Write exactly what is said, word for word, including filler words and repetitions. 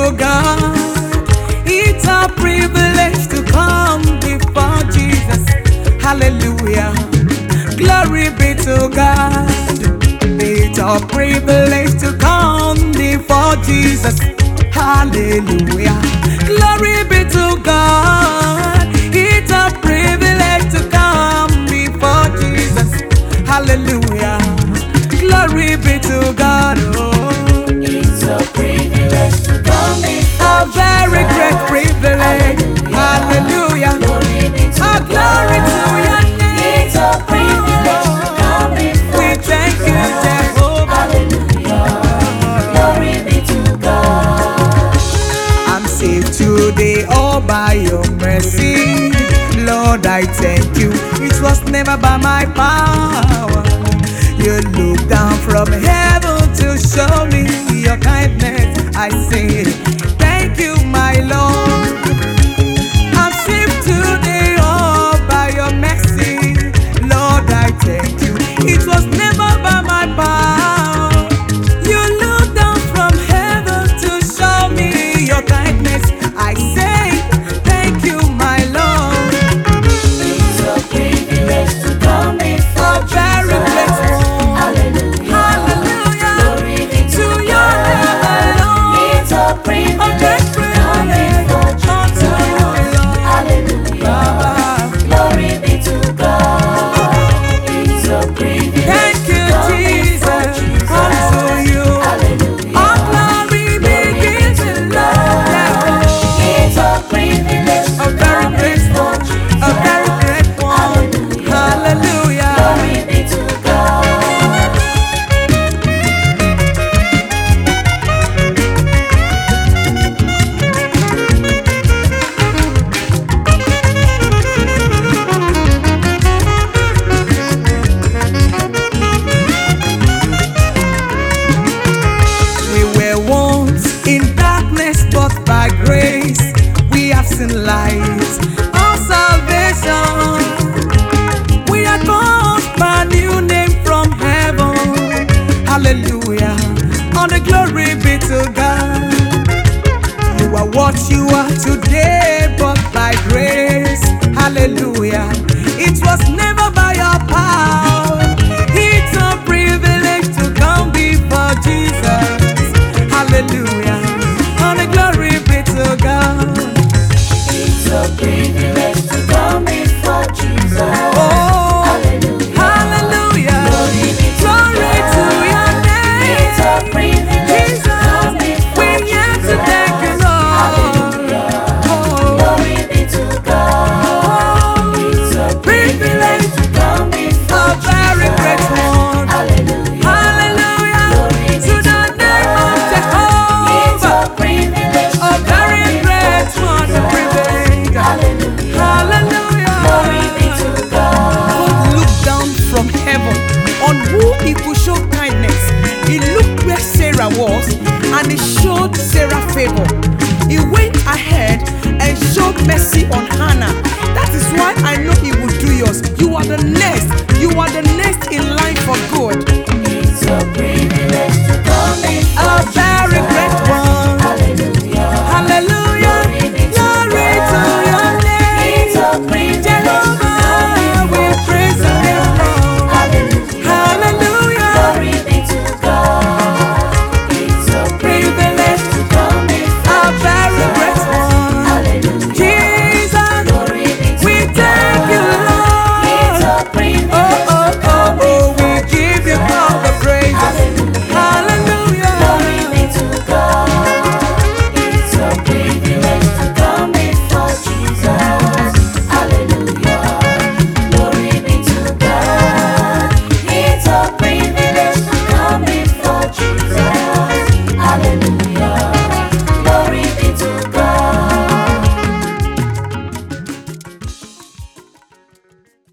to God. It's a privilege to come before Jesus. Hallelujah. Glory be to God. It's a privilege to come before Jesus. Hallelujah. Glory be to God. It's a privilege to come before Jesus. Hallelujah. Glory be to God. Oh, It's a privilege to come before a very great privilege. Hallelujah. Glory be to A glory to your name. It's a privilege to come before We thank you, Jehovah. Hallelujah. Glory be to God. I'm saved today all by your mercy. Lord, I thank you. It was never by my power. You looked down from heaven to show me your kindness. I say, thank you, my Lord. I'm saved today all by your mercy. Lord, I thank you. It was never by my power. You looked down from heaven to show me your kindness. I say, thank you, my Lord. It's a privilege to come before A very grateful. Hallelujah. Hallelujah. Glory be To your name alone. It's a A privilege great to come before privilege unto you, Lord. Hallelujah. Baba. Glory be to God. It's a privilege Thank you, to come before Jesus, unto you. Hallelujah. All glory begins to Lord. It's a privilege A to very come grateful, before a very great one. Hallelujah. Glory be to God. We were once in darkness, but by grace we have seen light of salvation. We are called by a new name from heaven. Hallelujah. All the glory be to God. You are what you are today, but by grace. Hallelujah. It was never by your power. It's a privilege to come before Jesus. Hallelujah. All the glory be to God. It's a privilege to come before Jesus. Oh, Hallelujah. hallelujah. Glory to your It's a name. privilege to come Jesus, before we're here to thank you, Lord. Oh, Glory be to God. It's a privilege to come a before very great one. Hallelujah. Hallelujah. To the name of It's Jehovah. a privilege A very great one, a privilege. Hallelujah. Hallelujah. Glory be to God. God looked down from heaven on who he could show kindness. He looked where Sarah was and he showed Sarah favor. He went ahead and showed mercy on